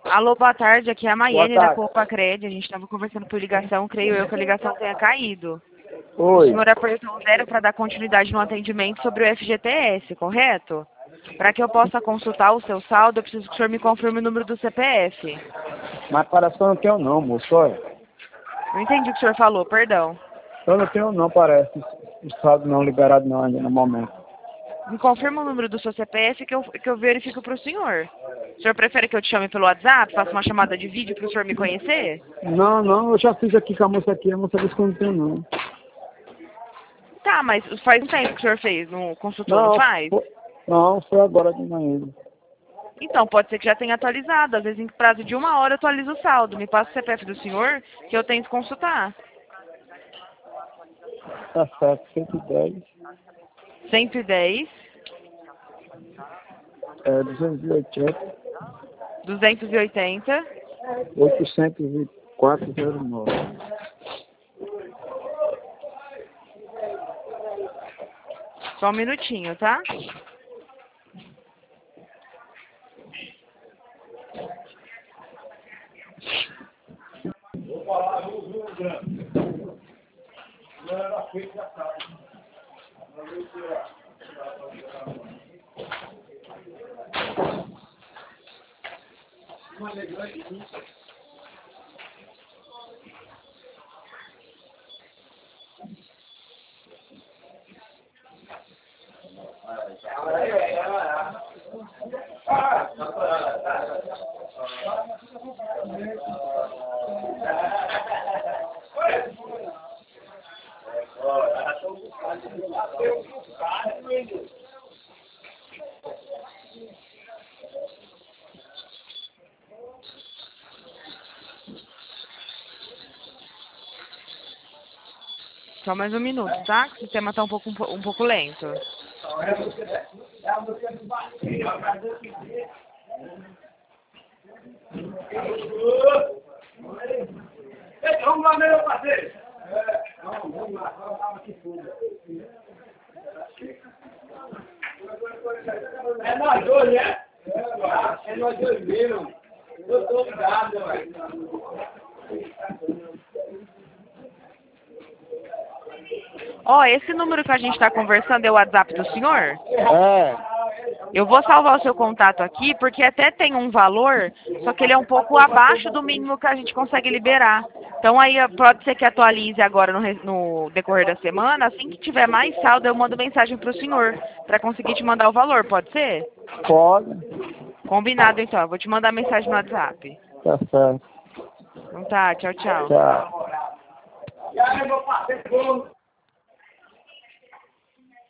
Alô, boa tarde. Aqui é a Boa Maiane da tarde. Copa Cred. A gente estava conversando por ligação. Creio eu que a ligação tenha caído. O Oi. senhor apertou 0 para dar continuidade no atendimento sobre o FGTS, correto? Para que eu possa consultar o seu saldo, eu preciso que o senhor me confirme o número do CPF. Mas parece que eu não tenho não, moço. Olha. Não entendi o que o senhor falou, perdão. Eu não tenho não, parece. O saldo não liberado não ainda no momento. Me confirma o número do seu CPF que eu verifico para o senhor. O senhor prefere que eu te chame pelo WhatsApp, faça uma chamada de vídeo para o senhor me conhecer? Não, eu já fiz aqui com a moça aqui, a moça disse que eu não tenho não. Tá, mas faz um tempo que o senhor fez, não consultou, não faz? Foi agora de manhã. Então, pode ser que já tenha atualizado. Às vezes, em prazo de 1 hora, atualiza o saldo. Me passa o CPF do senhor, que eu tenho que consultar. Tá certo, 110, 110, 280, 280. 804,09. Só um minutinho, tá? Só mais um minuto, tá? O sistema tá um pouco lento. Vamos lá, meu parceiro. É nós dois, né? É nós dois mesmo. Eu tô ligado, velho. Ó, esse número que a gente tá conversando é o WhatsApp do senhor? É. Eu vou salvar o seu contato aqui, porque até tem um valor, só que ele é um pouco abaixo do mínimo que a gente consegue liberar. Então aí pode ser que atualize agora no decorrer da semana. Assim que tiver mais saldo, eu mando mensagem para o senhor, para conseguir te mandar o valor, pode ser? Pode. Combinado então, eu vou te mandar mensagem no WhatsApp. Tá certo. Então tá, tchau, tchau. Tchau. E aí, meu parceiro?